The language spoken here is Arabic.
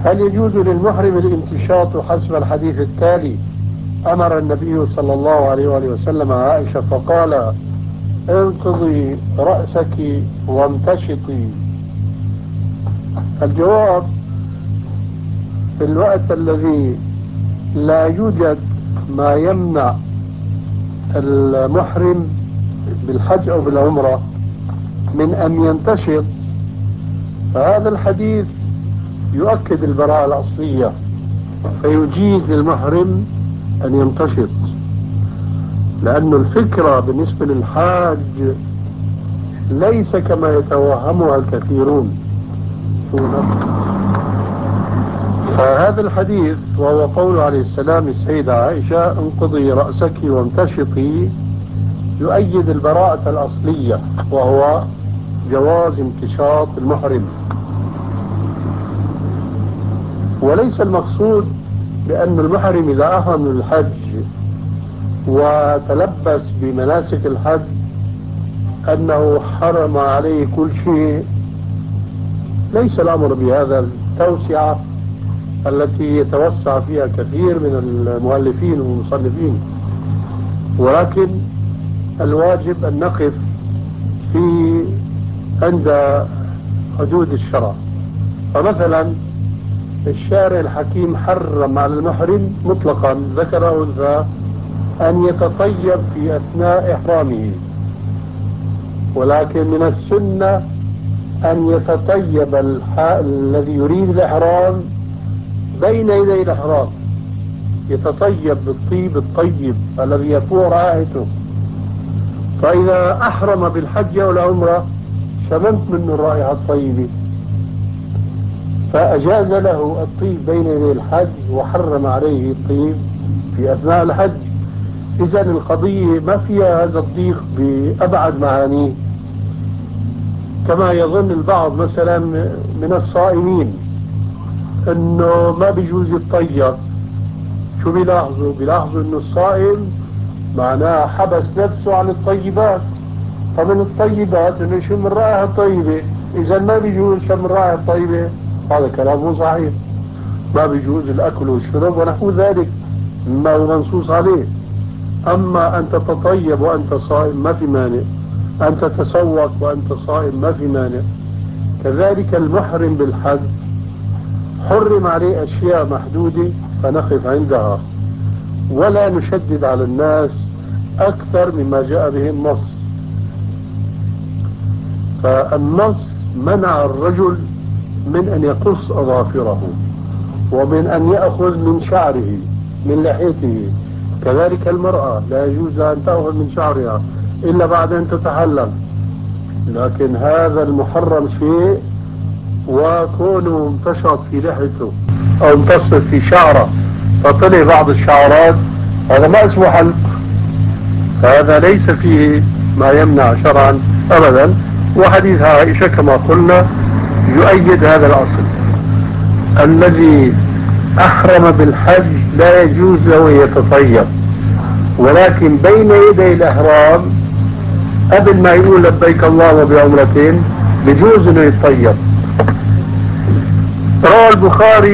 هل يجوز للمحرم الامتشاط حسب الحديث التالي؟ أمر النبي صلى الله عليه وآله وسلم عائشة فقال: انقضي رأسك وامتشطي. الجواب: في الوقت الذي لا يوجد ما يمنع المحرم بالحج أو بالعمرة من أن ينتشط، فهذا الحديث يؤكد البراءة الأصلية، فيجيز للمحرم أن يمتشط، لأن الفكرة بالنسبة للحاج ليس كما يتوهمها الكثيرون. فهذا الحديث وهو قول عليه السلام السيدة عائشة: انقضي رأسك وامتشطي، يؤيد البراءة الأصلية وهو جواز امتشاط المحرم. وليس المقصود بأن المحرم إذا أحرم من الحج وتلبس بمناسك الحج أنه حرم عليه كل شيء. ليس الأمر بهذا التوسعة التي يتوسع فيها كثير من المؤلفين والمصنفين، ولكن الواجب أن نقف في عند حدود الشرع. فمثلا الشارع الحكيم حرم على المحرم مطلقا ذكر أو أنثى أن يتطيب في أثناء إحرامه، ولكن من السنة أن يتطيب الذي يريد الإحرام بين يدي الإحرام، يتطيب بالطيب الطيب الذي يفوح رائحته. فإذا أحرم بالحج أو العمرة شممت منه الرائحة الطيبة، فأجاز له الطيب بين يدي الحج وحرم عليه الطيب في أثناء الحج. إذا القضية ما فيها هذا الضيق بأبعد معانيه كما يظن البعض مثلا من الصائمين انه ما بيجوز يتطيب. شو بيلاحظوا انه الصائم معناه حبس نفسه عن الطيبات، فمن الطيبات انه يشم الرائحة الطيبة، اذا ما بيجوز شم الرائحة الطيبة. هذا كلام مو صحيح. ما بيجوز الاكل والشرب ونحو ذلك ما هو منصوص عليه. اما ان تتطيب وانت صائم ما في مانع، ان تتسوق وانت صائم ما في مانع. كذلك المحرم بالحج حرم عليه اشياء محدودة فنقف عندها ولا نشدد على الناس اكثر مما جاء به النص. فالنص منع الرجل من ان يقص اظافره ومن ان يأخذ من شعره من لحيته. كذلك المرأة لا يجوز ان تأخذ من شعرها الا بعد ان تتحلل. لكن هذا المحرم شيء، وكونه امتشط في لحيته او امتص في شعره فطلع بعض الشعرات، هذا ما اسمه حلق، فهذا ليس فيه ما يمنع شرعا ابدا. وحديث عائشة كما قلنا يؤيد هذا الاصل. الذي احرم بالحج لا يجوز له يتطيب، ولكن بين يدي الاحرام قبل ما يقول لبيك اللهم بعمرتين بجوز انه يتطيب. روى البخاري